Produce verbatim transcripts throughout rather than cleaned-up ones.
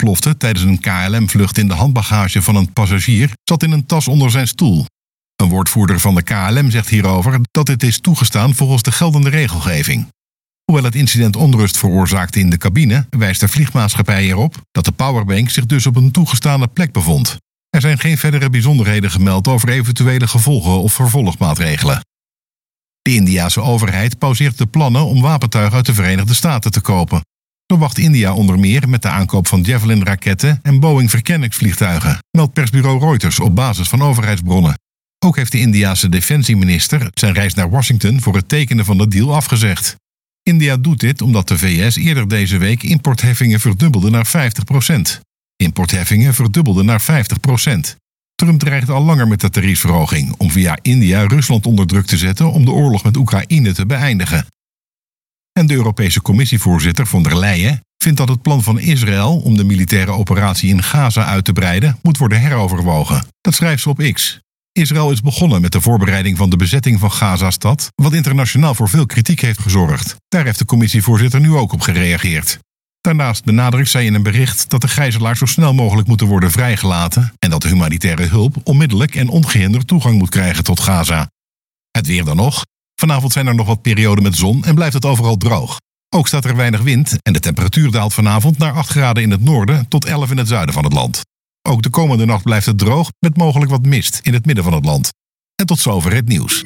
ontplofte tijdens een K L M-vlucht in de handbagage van een passagier, zat in een tas onder zijn stoel. Een woordvoerder van de K L M zegt hierover dat dit is toegestaan volgens de geldende regelgeving. Hoewel het incident onrust veroorzaakte in de cabine, wijst de vliegmaatschappij erop dat de powerbank zich dus op een toegestane plek bevond. Er zijn geen verdere bijzonderheden gemeld over eventuele gevolgen of vervolgmaatregelen. De Indiase overheid pauzeert de plannen om wapentuigen uit de Verenigde Staten te kopen. Zo wacht India onder meer met de aankoop van Javelin-raketten en Boeing-verkenningsvliegtuigen, meldt persbureau Reuters op basis van overheidsbronnen. Ook heeft de Indiase defensieminister zijn reis naar Washington voor het tekenen van de deal afgezegd. India doet dit omdat de V S eerder deze week importheffingen verdubbelde naar vijftig procent. Importheffingen verdubbelden naar vijftig procent. Trump dreigt al langer met de tariefverhoging om via India Rusland onder druk te zetten om de oorlog met Oekraïne te beëindigen. En de Europese Commissievoorzitter von der Leyen vindt dat het plan van Israël om de militaire operatie in Gaza uit te breiden moet worden heroverwogen. Dat schrijft ze op X. Israël is begonnen met de voorbereiding van de bezetting van Gaza-stad, wat internationaal voor veel kritiek heeft gezorgd. Daar heeft de commissievoorzitter nu ook op gereageerd. Daarnaast benadrukt zij in een bericht dat de gijzelaars zo snel mogelijk moeten worden vrijgelaten en dat de humanitaire hulp onmiddellijk en ongehinderd toegang moet krijgen tot Gaza. Het weer dan nog. Vanavond zijn er nog wat perioden met zon en blijft het overal droog. Ook staat er weinig wind en de temperatuur daalt vanavond naar acht graden in het noorden tot elf in het zuiden van het land. Ook de komende nacht blijft het droog met mogelijk wat mist in het midden van het land. En tot zover het nieuws.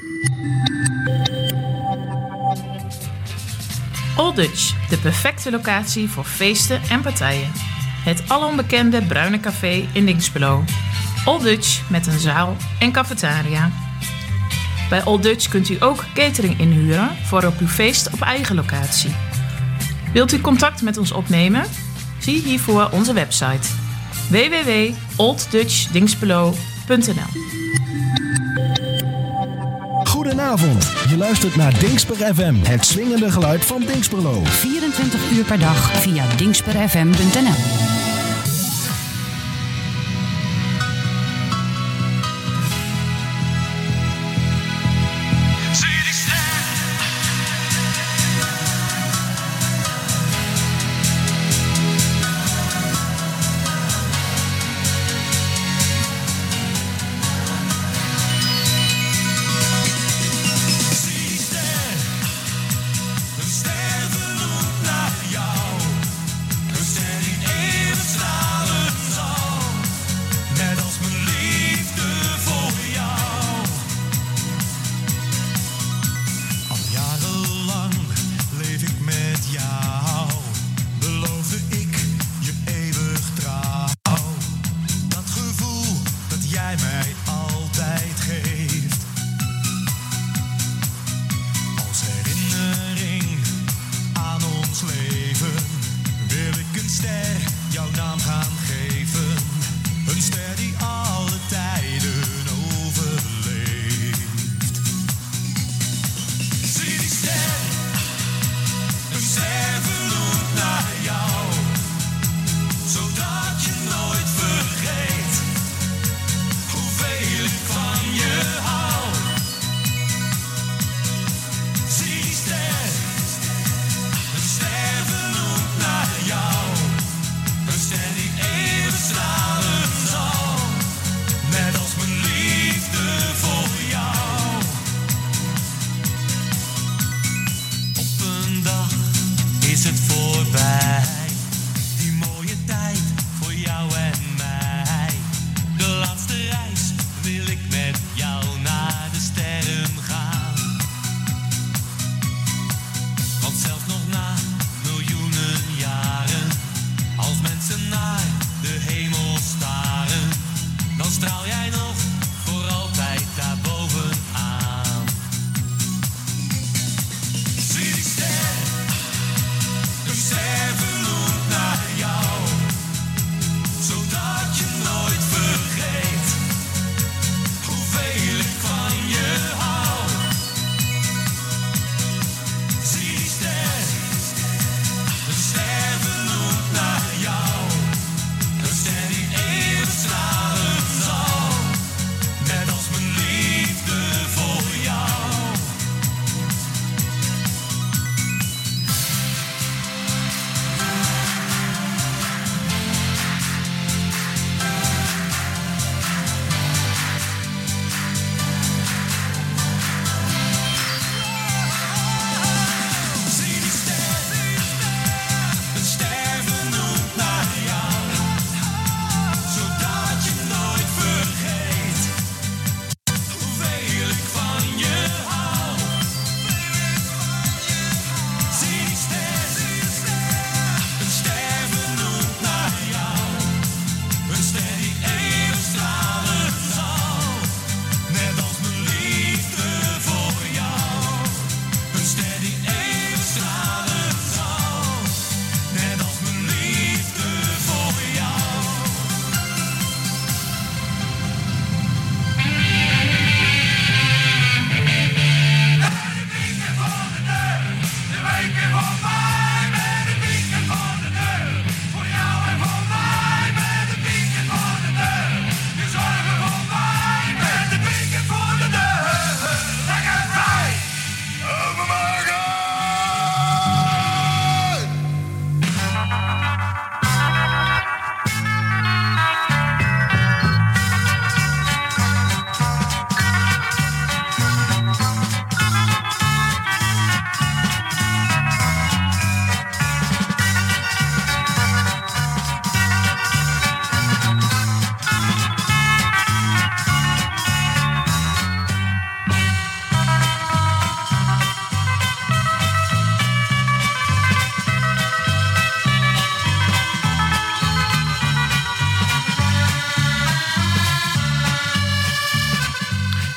Old Dutch, de perfecte locatie voor feesten en partijen. Het alombekende Bruine Café in Dinxperlo. Old Dutch met een zaal en cafetaria. Bij Old Dutch kunt u ook catering inhuren voor op uw feest op eigen locatie. Wilt u contact met ons opnemen? Zie hiervoor onze website w w w punt old dutch dinxperlo punt n l. Goedenavond, je luistert naar Dinxper F M, het swingende geluid van Dinxperlo. vierentwintig uur per dag via dinxper f m punt n l.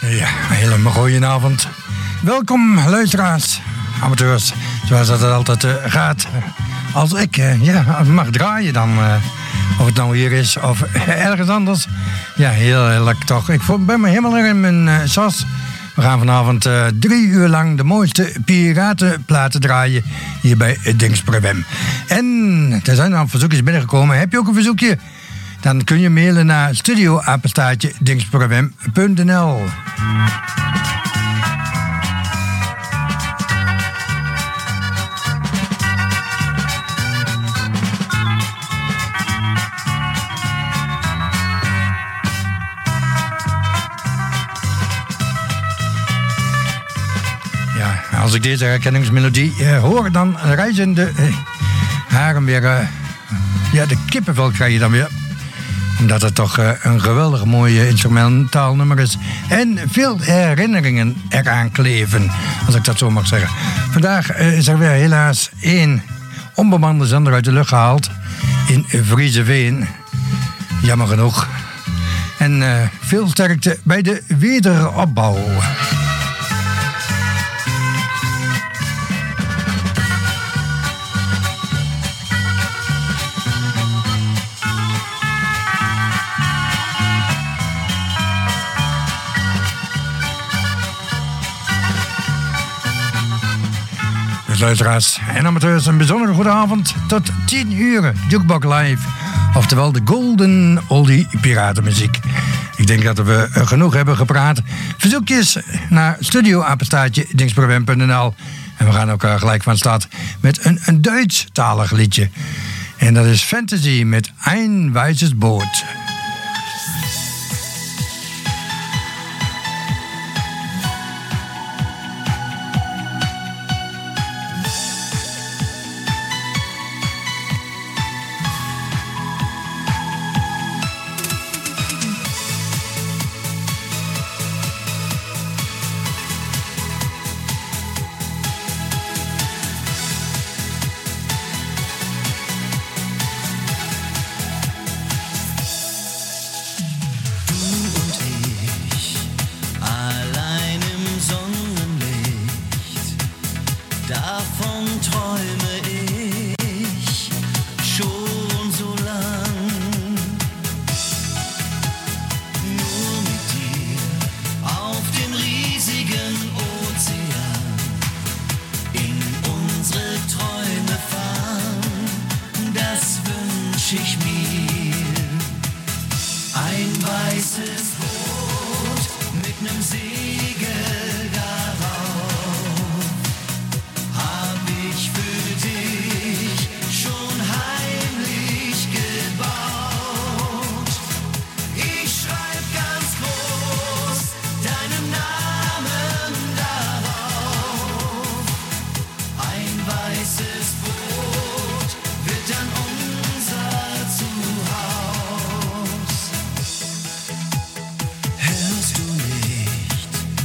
Ja, een hele goeie avond. Welkom luisteraars, amateurs, zoals dat altijd uh, gaat. Als ik uh, ja, mag draaien dan, uh, of het nou hier is of ergens anders. Ja, heel lekker toch. Ik ben me helemaal in mijn uh, sas. We gaan vanavond uh, drie uur lang de mooiste piratenplaten draaien hier bij Dingsper F M. En er zijn al verzoekjes binnengekomen. Heb je ook een verzoekje? Dan kun je mailen naar studio apenstaartje dingsper f m punt n l. Ja, als ik deze herkenningsmelodie uh, hoor, dan rijzen de uh, haren weer... Uh, ja, de kippenvel krijg je dan weer. Omdat het toch uh, een geweldig mooi instrumentaal nummer is. En veel herinneringen eraan kleven, als ik dat zo mag zeggen. Vandaag uh, is er weer helaas één onbemande zender uit de lucht gehaald. In Vriezeveen. Jammer genoeg. En uh, veel sterkte bij de wederopbouw. Luisteraars en amateurs, een bijzondere goede avond tot tien uur Jukebox Live, oftewel de Golden Oldie Piratenmuziek. Ik denk dat we genoeg hebben gepraat. Verzoekjes naar studio apenstaartje dingsper f m punt n l en we gaan ook gelijk van start met een, een Duits-talig liedje. En dat is Fantasy met Ein weißes Boot. Hörst du nicht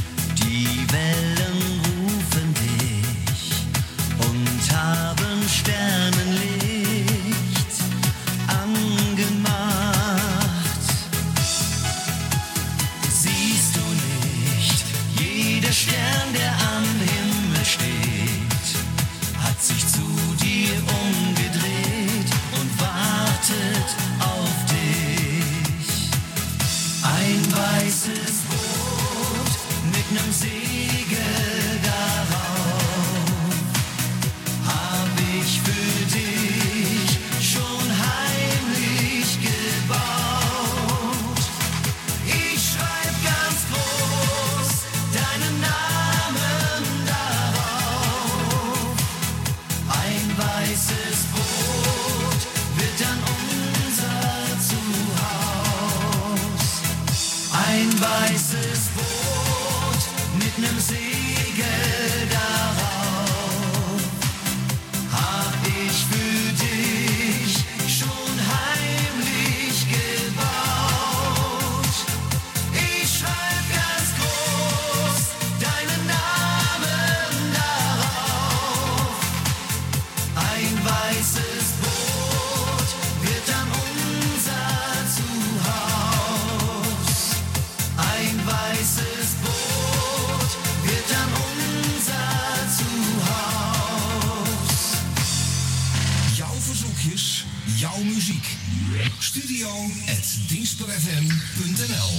studio at dingsper f m punt n l.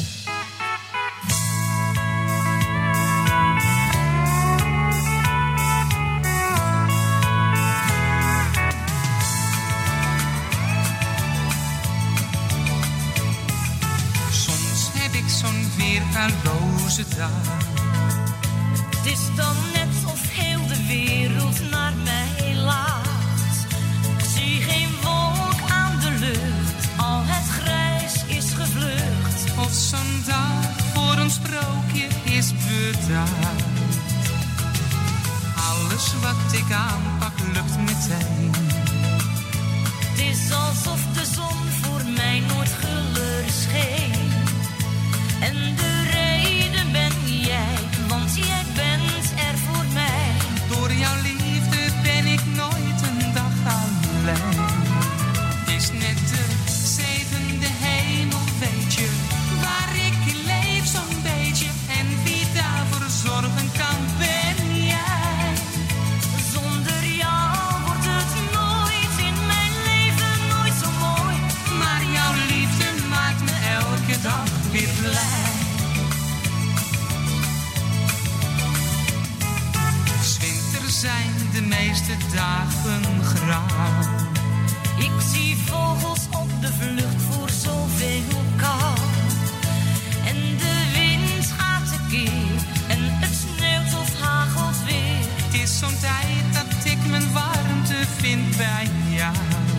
Soms heb ik zo'n weergaloze dag. Het is dan net of heel de wereld naar mij lacht. Zie geen wolk aan de lucht, al het grijs is gevlucht. Of zo'n dag voor een sprookje is bedacht. Alles wat ik aanpak lukt meteen. Het is alsof de zon voor mij nooit guller scheen. En de reden ben jij, want jij bent er voor mij. Door jouw liefde ben ik nooit een dag alleen. Het is net de zevende hemel, weet je, waar ik leef zo'n beetje. En wie daarvoor zorgen kan, ben jij. Zonder jou wordt het nooit in mijn leven nooit zo mooi. Maar jouw liefde maakt me elke dag weer blij. Zijn de meeste dagen grauw. Ik zie vogels op de vlucht voor zoveel kou. En de wind gaat tekeer en het sneeuwt of hagelt weer. Het is zo'n tijd dat ik mijn warmte vind bij jou.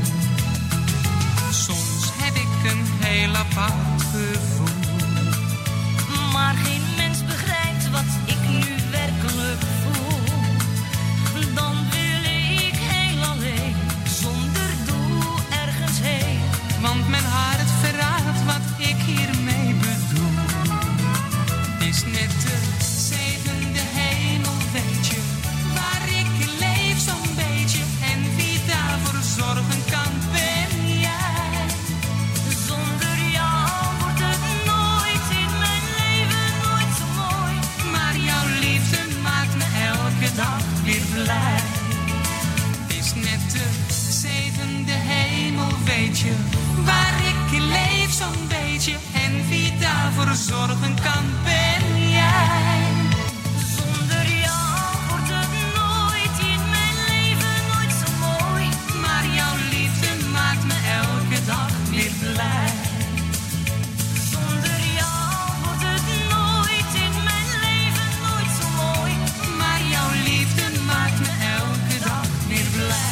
Soms heb ik een heel apart gevoel. Maar geen mens begrijpt wat ik nu werkelijk voel. Dan wil ik heel alleen, zonder doel ergens heen. Want mijn hart verraadt wat ik hiermee bedoel. Het is net de zevende hemel, weet je, waar ik leef zo'n beetje. En wie daarvoor zorgen kan, ben jij. Zonder jou wordt het nooit in mijn leven nooit zo mooi. Maar jouw liefde maakt me elke dag weer blij. Het is net de zevende hemel, weet je, waar ik leef zo'n beetje. En wie daarvoor zorgen kan, ben jij. Zonder jou wordt het nooit in mijn leven nooit zo mooi. Maar jouw liefde maakt me elke dag weer blij. Zonder jou wordt het nooit in mijn leven nooit zo mooi. Maar jouw liefde maakt me elke dag weer blij.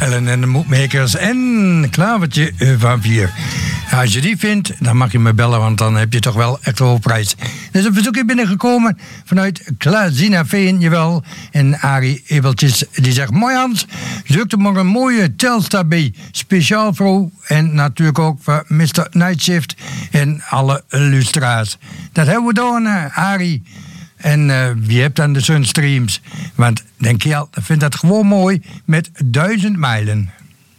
Mijlen en de Moedmakers en Klavertje van Vier. Als je die vindt, dan mag je me bellen, want dan heb je toch wel echt wel prijs. Er is een verzoekje binnengekomen vanuit Klaasina Veen, jawel. En Arie Ebeltjes, die zegt: mooi Hans, zoek er maar een mooie Telstar bij. Speciaal voor, en natuurlijk ook voor mister Nightshift en alle lustra's. Dat hebben we dan, uh, Arie. En uh, wie hebt dan de Sunstreams? Want denk je al, vindt dat gewoon mooi met duizend mijlen.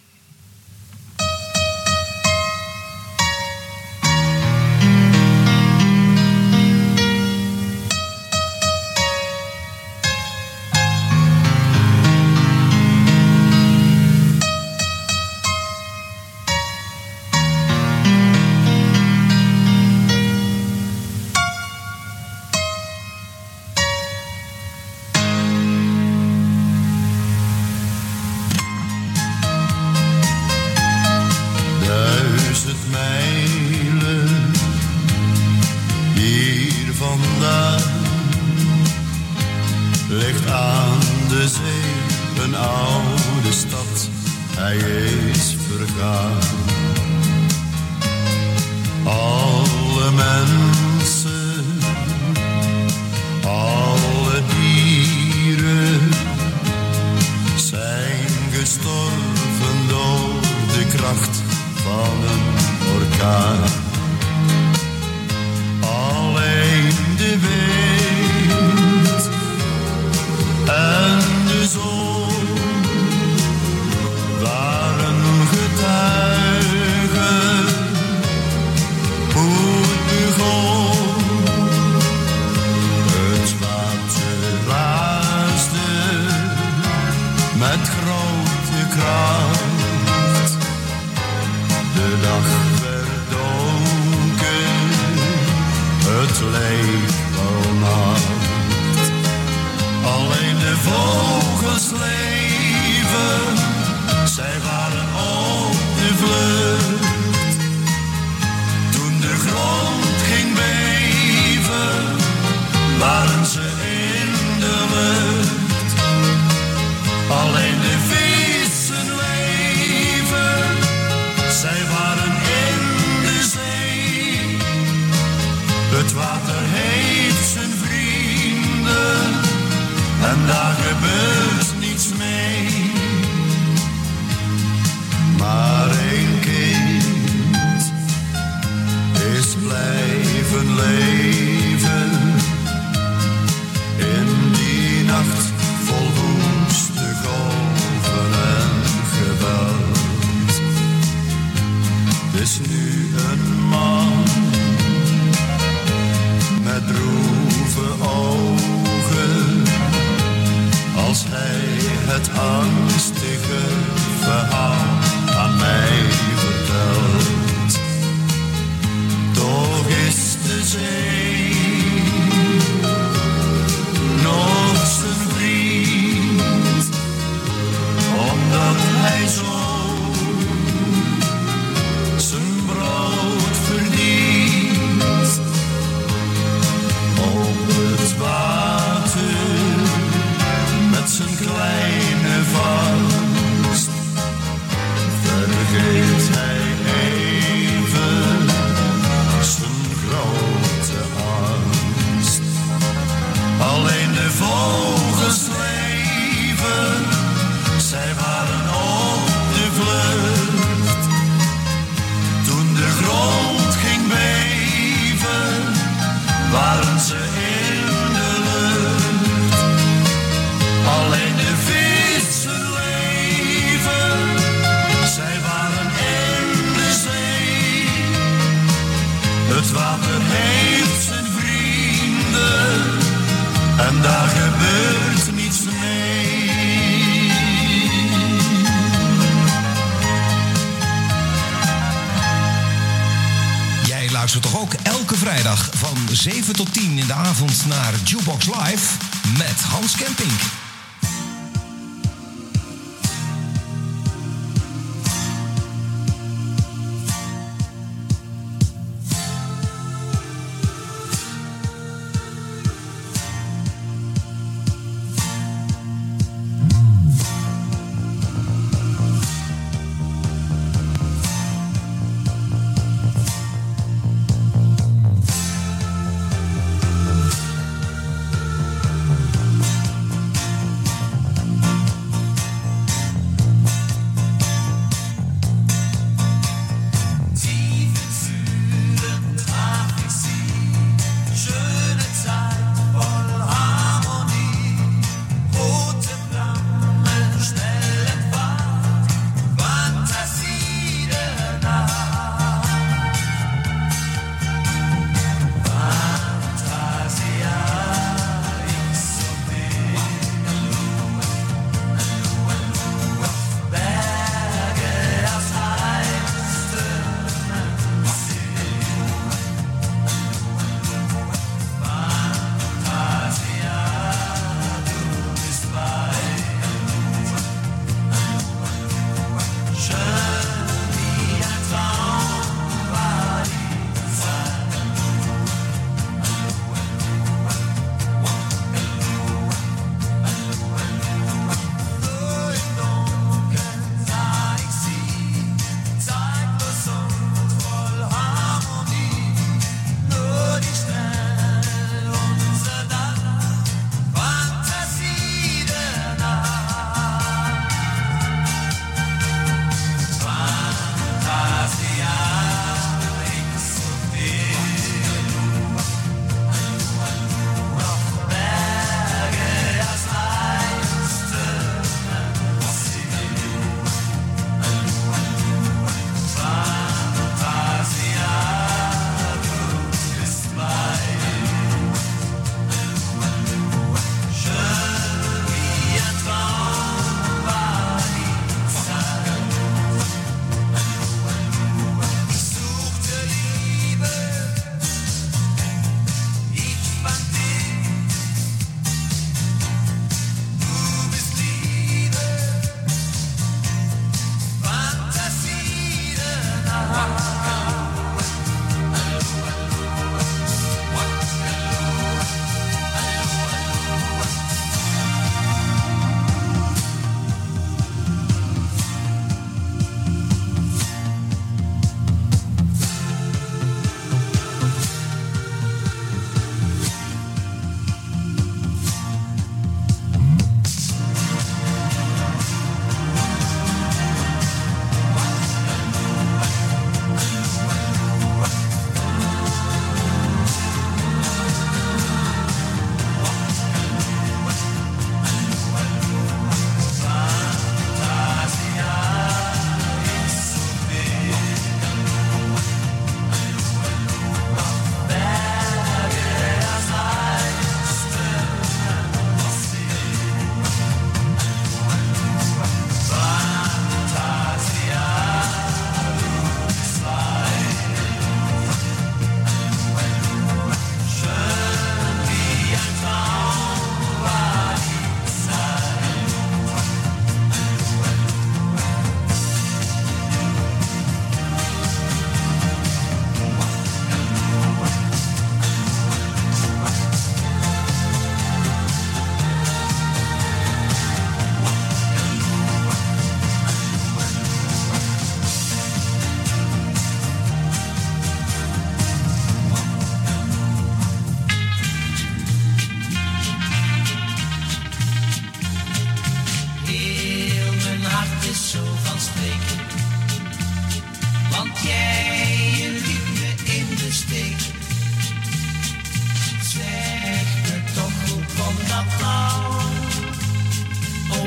zeven tot tien in de avond naar Jukebox Live met Hans Kempink.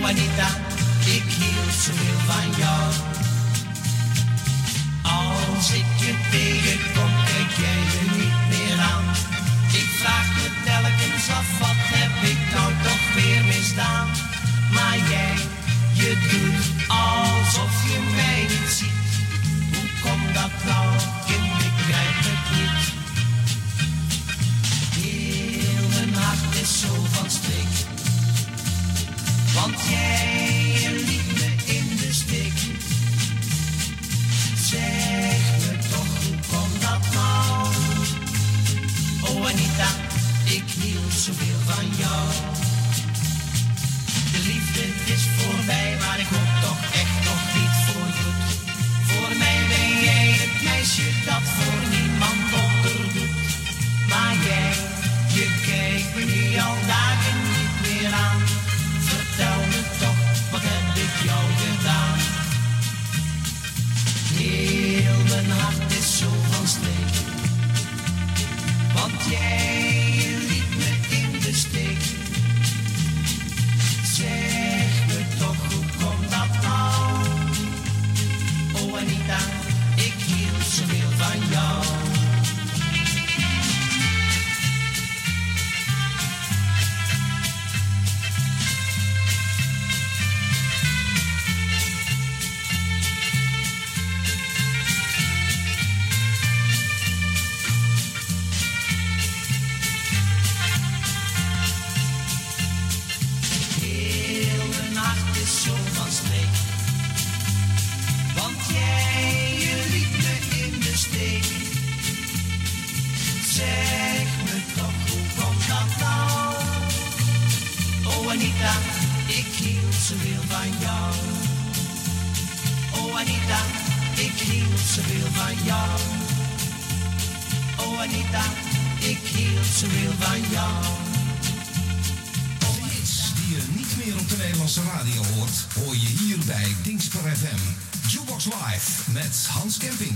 Oh Anita, ik hield zoveel van jou. Als ik je tegenkom, kijk jij me niet meer aan. Ik vraag me telkens af, wat heb ik nou toch weer misdaan? Maar jij, je doet alsof je mij niet ziet. Hoe komt dat nou, kind, ik begrijp het niet. Heel mijn hart is zo van streek. Want jij liet me in de steek. Zeg me toch, hoe komt dat nou? Oh Anita, ik hield zoveel van jou. De liefde is voorbij, maar ik hoop toch echt nog niet voor goed. Voor mij ben jij het meisje dat voor niemand onderdoet. Maar jij, je kijkt me nu al dagen niet meer aan. Vertel me toch, wat heb ik jou gedaan? Heel mijn hart is zo van streek. Want jij liet me in de steek. Zeg me toch, hoe komt dat nou? Oh Anita, ik hield zoveel van jou. Anita, ik hield zoveel van jou. Oh Anita, ik hield zoveel van jou. Oh Anita, ik hield zoveel van jou. De hits die je niet meer op de Nederlandse radio hoort, hoor je hier bij Dingsper F M. Jukebox Live met Hans Kempink.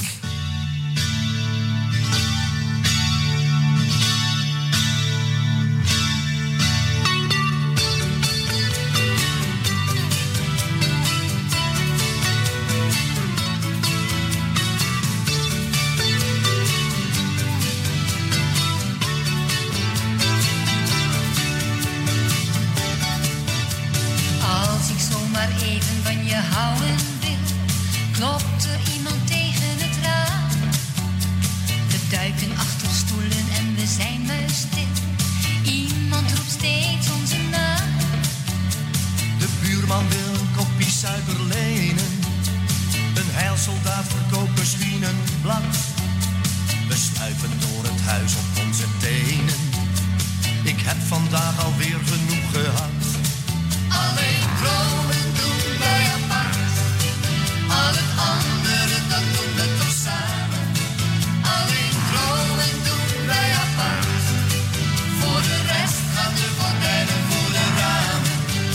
Klopt er iemand tegen het raam? We duiken achter stoelen en we zijn muisstil. Iemand roept steeds onze naam. De buurman wil een kopje suiker lenen. Een heilsoldaat verkoopt misschien een blad. We sluipen door het huis op onze tenen. Ik heb vandaag alweer genoeg gehad. Alleen dromen doen wij apart. Al het andere, dat doen we toch samen. Alleen dromen doen wij apart. Voor de rest gaan de gordijnen voor de ramen.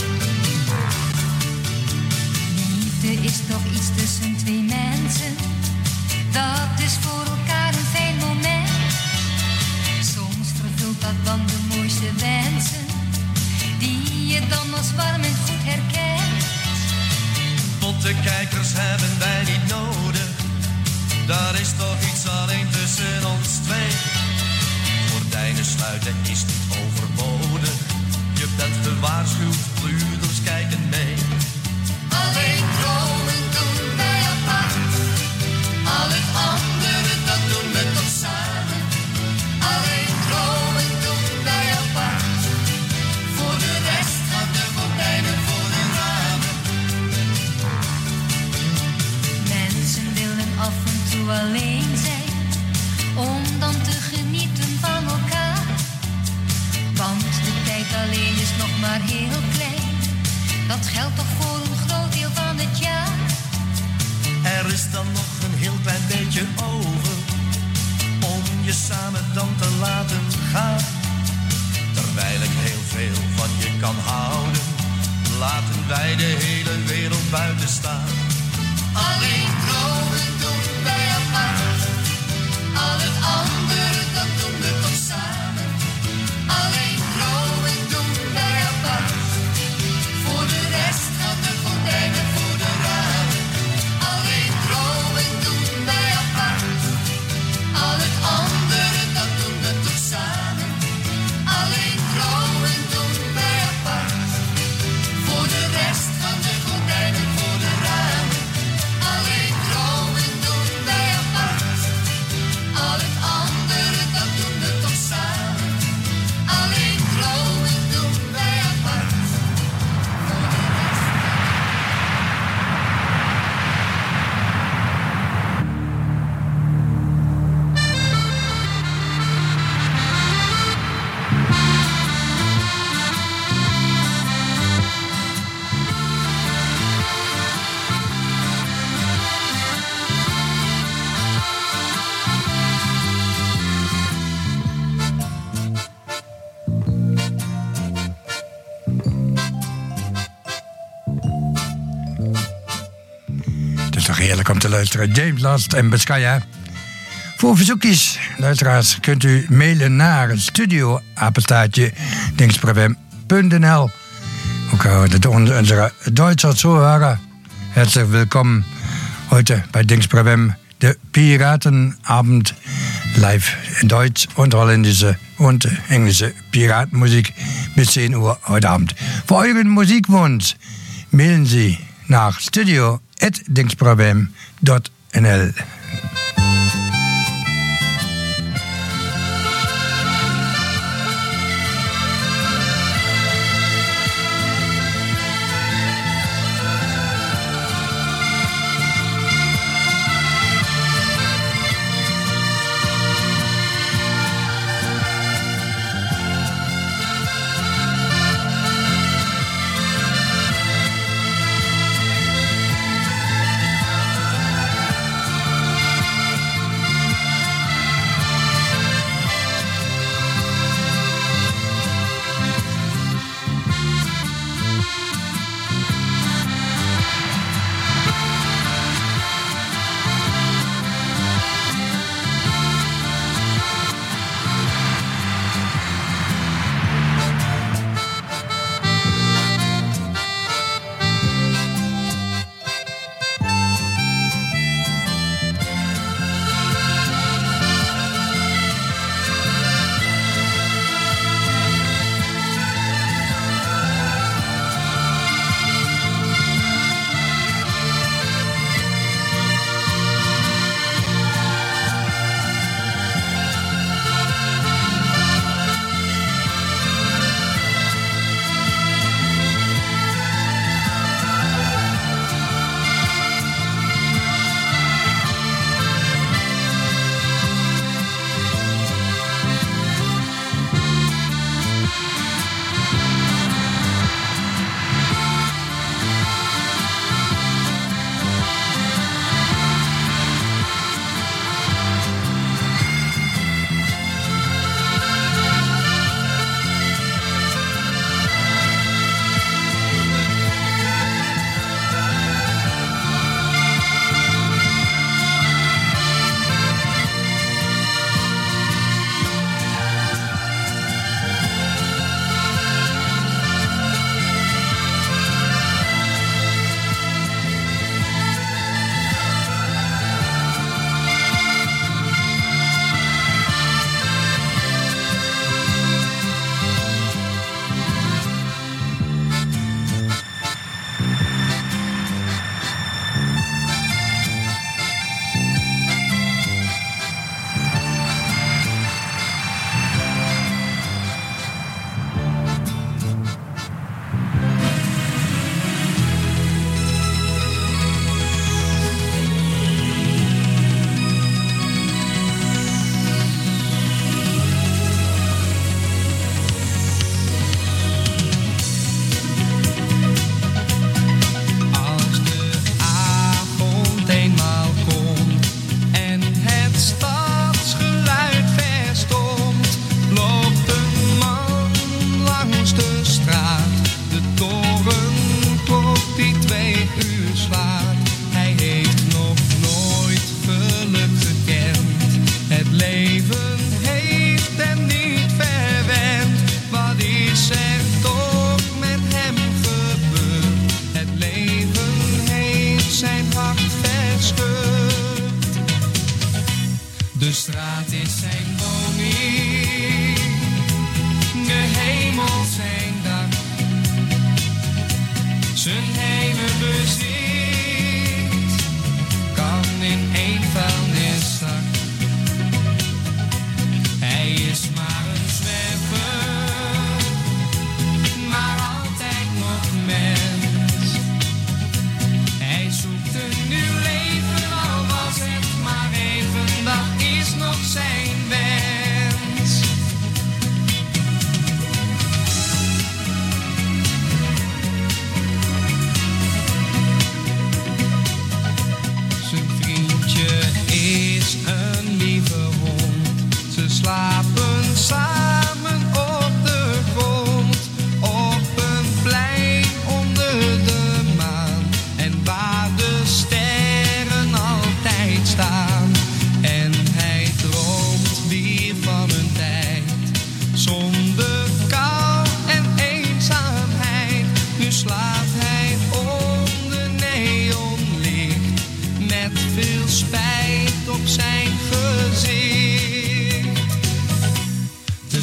Liefde is toch iets tussen twee mensen. Dat is voor elkaar een fijn moment. Soms vervult dat dan de mooiste wensen. Die je dan als warm en goed herkent. Pottenkijkers hebben wij niet nodig. Daar is toch iets alleen tussen ons twee. Gordijnen sluiten is niet overbodig. Je bent gewaarschuwd, buurders kijken mee. Alleen dromen doen wij apart. Al het andere, dat doen we toch samen. Alleen dromen doen wij apart. Voor de rest gaan de gordijnen voor de ramen. Mensen willen af en toe alleen zijn, om dan te genieten van elkaar. Want de tijd alleen is nog maar heel klein. Dat geldt toch voor een groot deel van het jaar. Er is dan nog een heel klein beetje over, om je samen dan te laten gaan. Terwijl ik heel veel van je kan houden, laten wij de hele wereld buiten staan. Alleen dromen doen wij apart. Al het andere, dat doen we toch samen. Alleen dromen doen wij apart. Voor de rest Heerlijk om te luisteren. James Last en Biscaya. Voor verzoekjes, luisteraars, kunt u mailen naar studio apenstaartje dingsperfm punt n l. Ook uh, de, onze Duitse Zuhörer, herzlich willkommen heute bei Dingsperfm, de Piratenabend live in Deutsch und holländische und englische Piratenmusik bis zehn Uhr heute Abend. Für euren Musikwunsch mailen Sie nach studio at dingsperfm punt n l.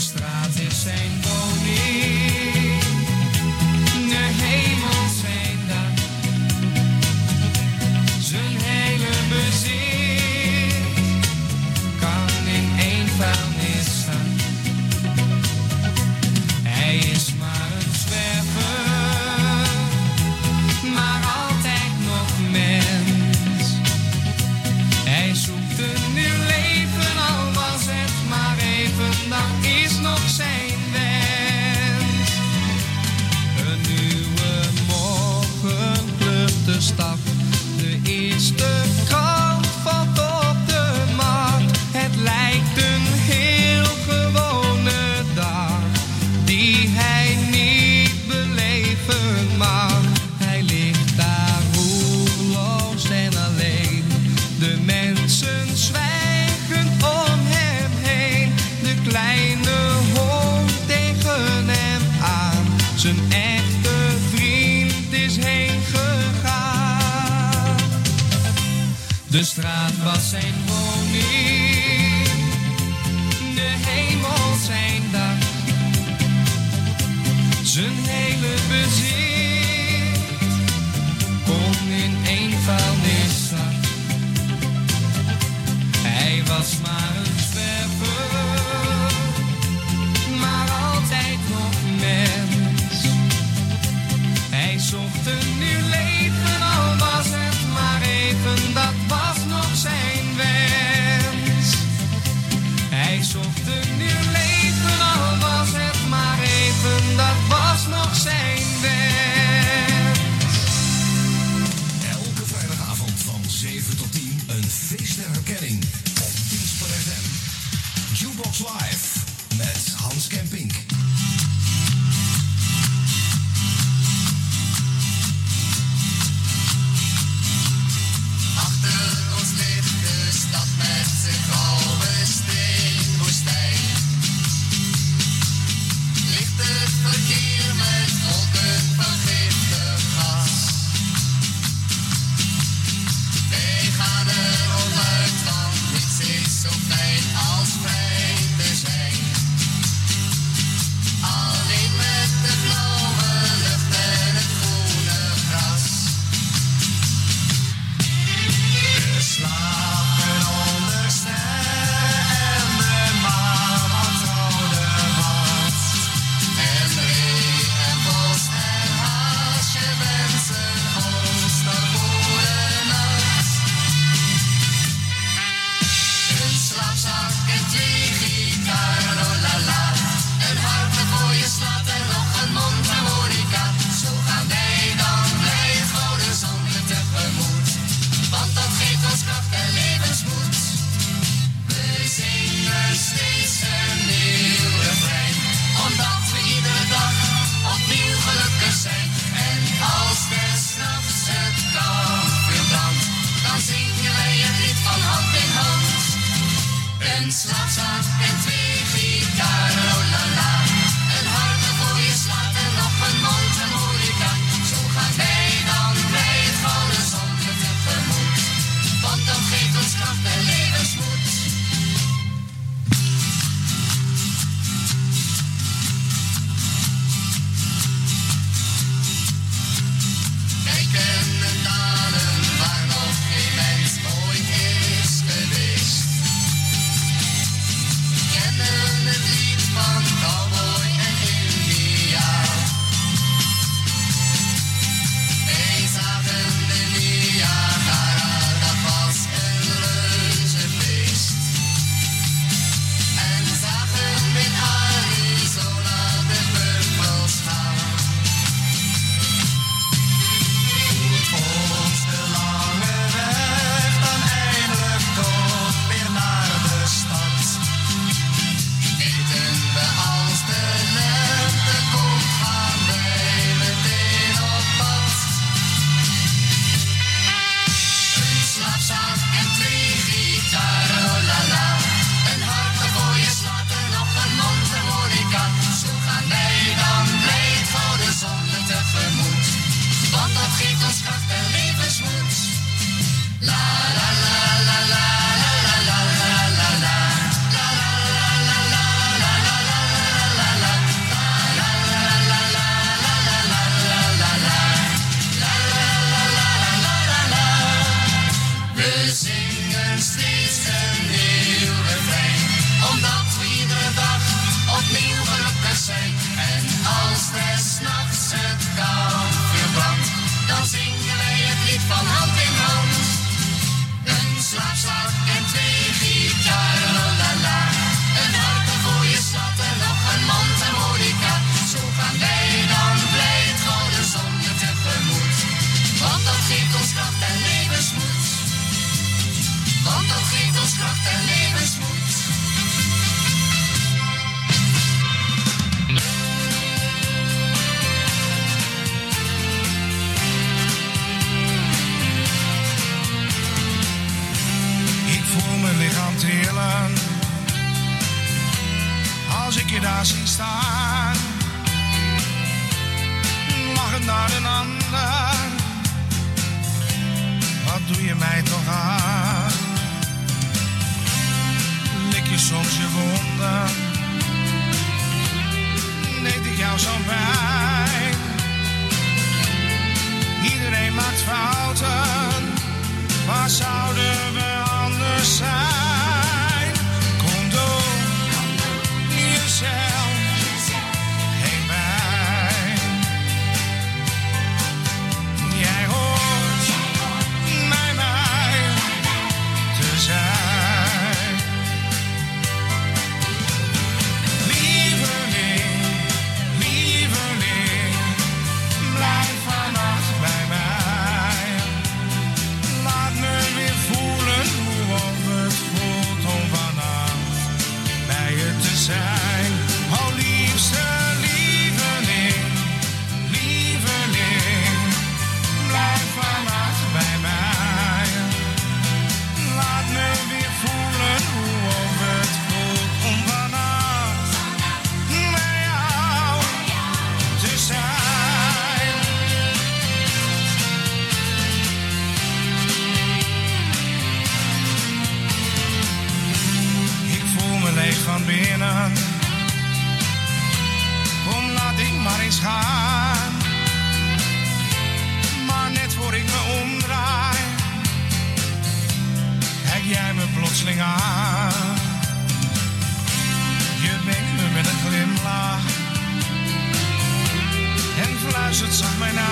straat is zijn woning, de hemel zijn dak, zijn hele bezit kan in één vuilniszak. Hij is maar een zwerver, maar altijd nog mens. Hij zoekt een nieuw leven, al was het maar even, dan is nog zijn wens. Een nieuwe morgen kleurt de stad, de eerste krant valt op de markt. Het lijkt een heel gewone dag, die hij niet beleven mag. Hij ligt daar roerloos en alleen, de mensen zwijgen om hem heen. De kleine hond tegen hem aan, zijn echte vriend is heen gegaan. De straat was zijn woning, de hemel zijn dak, zijn hele bezit kon in één vuilniszak. Hij was maar een zwerver, maar altijd nog mens. Hij zocht een nieuw leven, al was het maar even, dat was nog zijn wens. Hij zocht een nieuw leven, al was het maar even, dat was nog zijn wens. Elke vrijdagavond van zeven tot tien een feest der herkenning op Dienstper F M. Jukebox Live met Hans Kempink. Achter ons ligt de stad met zijn grauwe steenwoestijn. Ligt het verkeer met wolken van giftig gas. Wij gaan er onderuit, want niets is zo fijn als vrij te zijn. zien staan, lachend naar een ander. Wat doe je mij toch aan? Lik je soms je wonden? Deed ik jou zo'n pijn? Iedereen maakt fouten, waar zouden we anders zijn? Kom door jezelf heen bij. Jij hoort bij mij te zijn. Lieveling, lieveling, blijf vannacht bij mij. Laat me weer voelen hoe het voelt om vannacht bij je te zijn. Oh liefste lieveling, lieveling, blijf vannacht bij mij. Laat me weer voelen hoe het voelt om vannacht bij jou te zijn. Ik voel me leeg van binnen. Kom, laat ik maar eens gaan. Maar net voor ik me omdraai, kijk jij me plotseling aan. Je wenkt me met een glimlach en fluistert zacht mij na.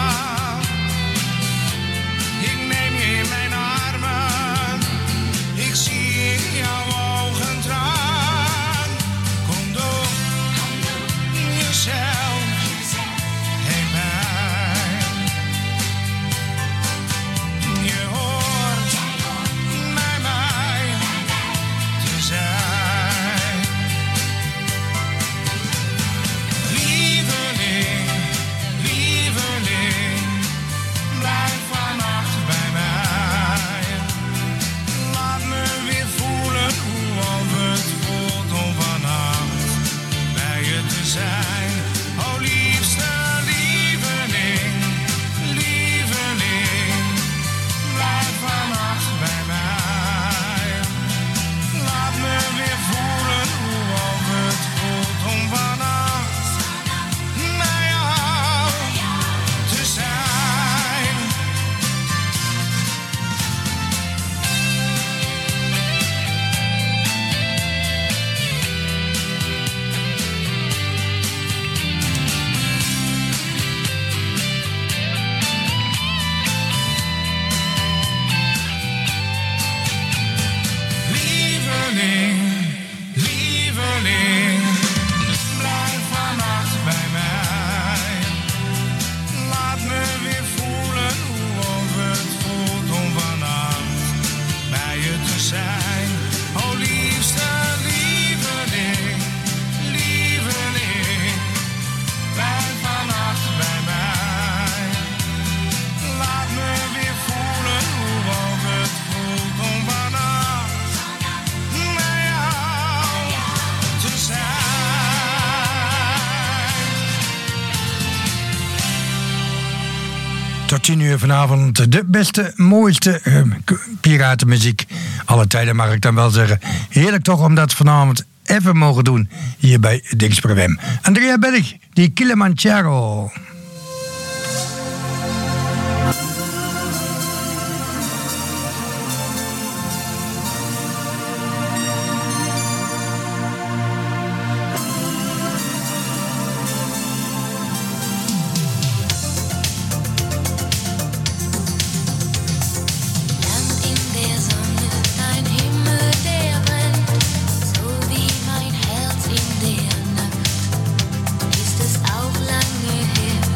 Ik neem je in mijn armen, ik zie in jouw ogen traan. Kom door jezelf heen bij. Je hoort bij mij te zijn. Lieveling, lieveling, blijf vannacht bij mij. Laat me weer voelen hoe het voelt om vannacht bij je te zijn. Oh liefste lieveling, lieveling, blijf vannacht bij mij. Laat me weer voelen hoe het voelt om vannacht bij jou te zijn. Lieveling, lieveling, blijf vannacht bij mij. Laat me weer voelen hoe het voelt om vannacht bij je te zijn. Oh liefste lieveling, lieveling, blijf vannacht bij mij. Laat me weer voelen hoe het voelt om vannacht bij jou te zijn. Tot tien uur vanavond de beste, mooiste eh, k- piratenmuziek. Alle tijden mag ik dan wel zeggen. Heerlijk toch om dat vanavond even mogen doen hier bij Dingsper F M. Andrea Berg, die Kilimanjaro. In der Sonne ein Himmel, der brennt, so wie mein Herz in der Nacht. Ist es auch lange her,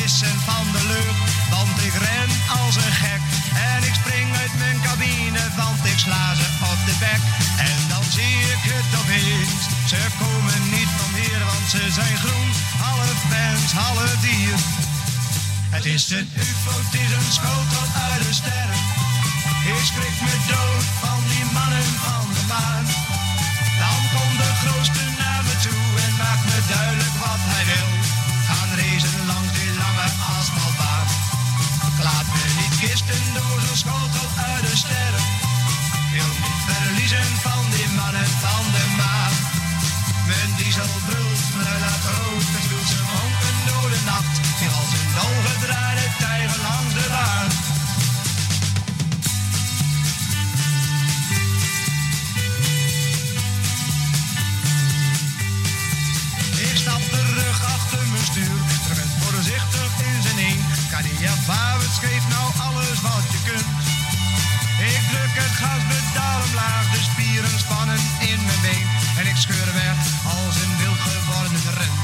vissen van de lucht. Want ik ren als een gek en ik spring uit mijn cabine, want ik sla ze op de bek. En dan zie ik het opeens, ze komen niet van hier, want ze zijn groen. Half mens, half dier. Het is een ufo, het is een schotel uit de sterren. Ik schrik me dood van die mannen van de maan. Dan komt de grootste naar me toe en maakt me duidelijk wat hij wil. Gaan racen langs die lange asfaltbaan. Ik laat me niet kisten door zo'n schotel uit de sterren. Wil niet verliezen van die mannen van de maan. Mijn diesel brult, mijn laat rood, en doet zijn honken door de nacht. Die als een dolgedraaide tijger langs de baan. Ik stap terug achter mijn stuur, er bent voorzichtig in zijn heen. Kan die ervaren, schreef nou alles wat je kunt. Ik druk het gaspedaal omlaag, de spieren spannen in mijn been. En ik scheur weg als een wild geworden rund.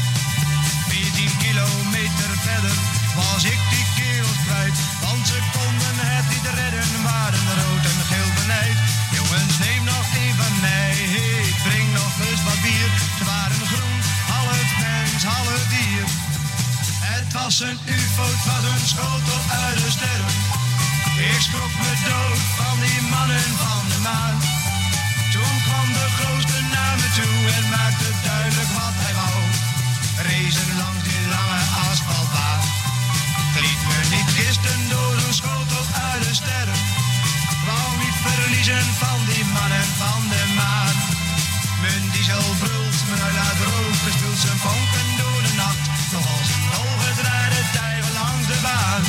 veertien kilometer verder was ik die kerels kwijt. Want ze konden het niet redden, waren rood en geel benijd. Jongens, neem nog een van mij, ik breng nog eens wat bier. Ze waren groen, half mens, half dier. Het was een ufo, het was een schotel uit de sterren. Ik schrok me dood van die mannen van de maan. Toen kwam de grootste naar me toe en maakte duidelijk wat hij wou. Racen langs die lange asfaltbaan. Ik liet me niet kisten door een schotel uit de sterren. Wou niet verliezen van die mannen van de maan. Mijn diesel brult, mijn huil laat rook, gespeeld zijn vonken door de nacht. Nog als een dolgedraaide tijger langs de baan.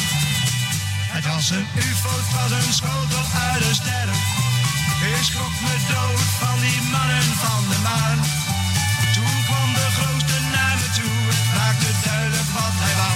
Het was een ufo, het was een schotel uit de sterren. Ik schrok me dood van die mannen van de maan. Toen kwam de grootste naar me toe, het maakte duidelijk wat hij wou.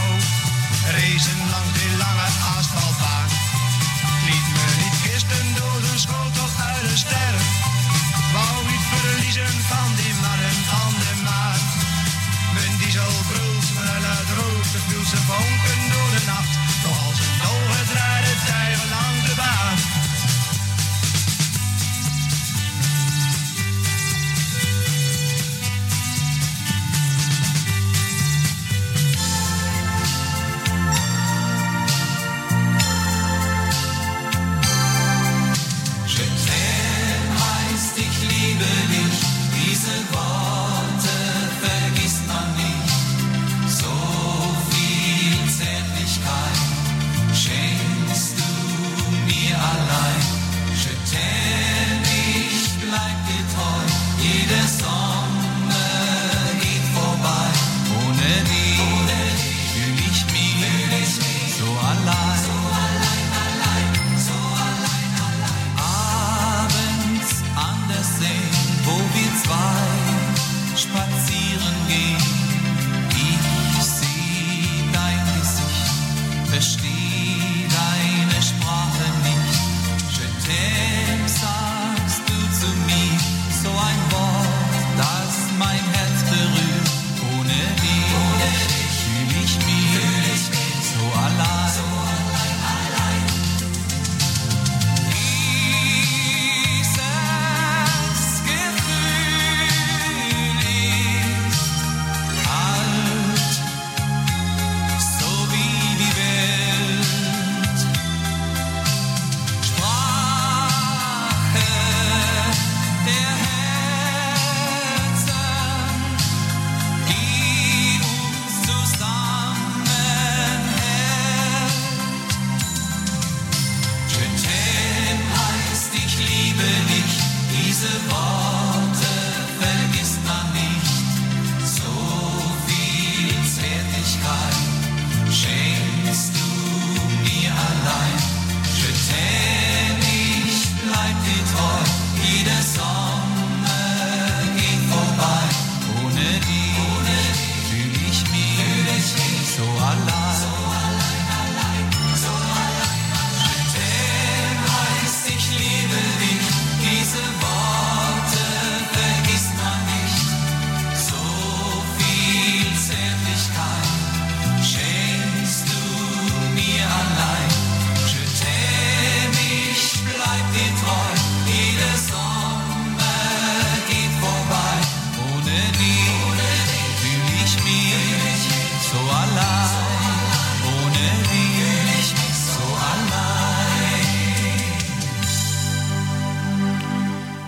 Racen langs die lange asfaltbaan. Ik liet me niet kisten door een schotel uit de sterren. Wou niet verliezen van die mannen van de maan. Mijn diesel brult, mijn huil uit rook, gespeeld zijn vonken door de nacht. Nog als een dolgedraaide tijger langs de baan. Worte vergisst man nicht, so viel Zärtlichkeit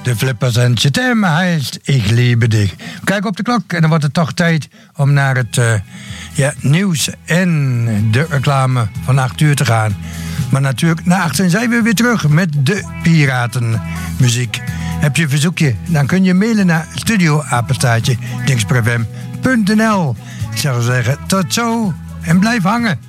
De Flippers en Chetem, hij is Ik liebe dich. Kijk op de klok en dan wordt het toch tijd om naar het uh, ja, nieuws en de reclame van acht uur te gaan. Maar natuurlijk, na acht zijn we weer terug met de Piratenmuziek. Heb je een verzoekje, dan kun je mailen naar studioapenstaartje dingsperfm punt n l. Ik zou zeggen, tot zo en blijf hangen.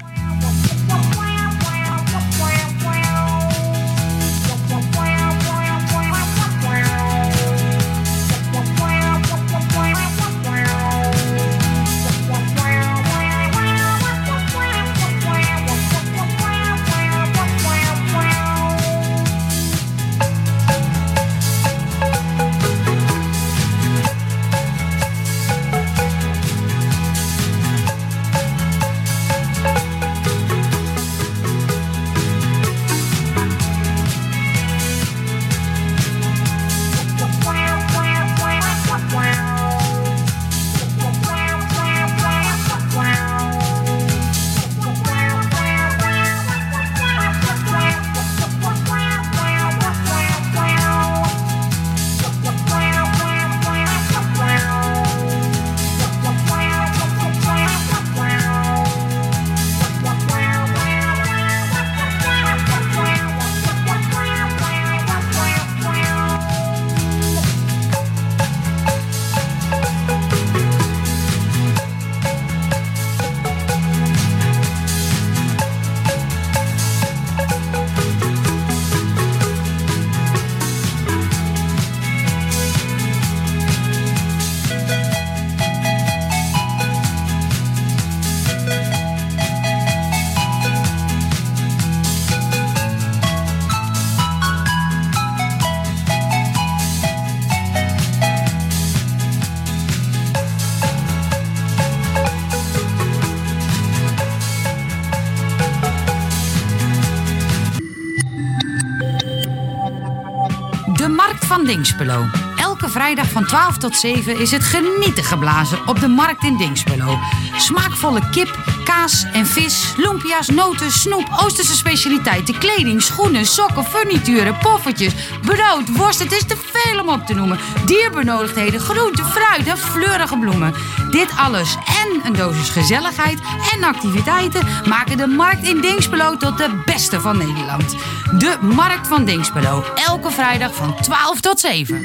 Dinxperlo. Elke vrijdag van twaalf tot zeven is het genieten geblazen op de markt in Dinxperlo. Smaakvolle kip, kaas en vis, lumpia's, noten, snoep, Oosterse specialiteiten, kleding, schoenen, sokken, furnituren, poffertjes, brood, worst. Het is te veel om op te noemen. Dierbenodigdheden, groente, fruit en fleurige bloemen. Dit alles en een dosis gezelligheid en activiteiten maken de markt in Dinxperlo tot de beste van Nederland. De Markt van Dinxperlo. Elke vrijdag van twaalf tot zeven.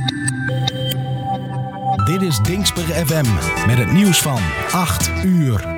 Dit is Dingsper F M met het nieuws van acht uur.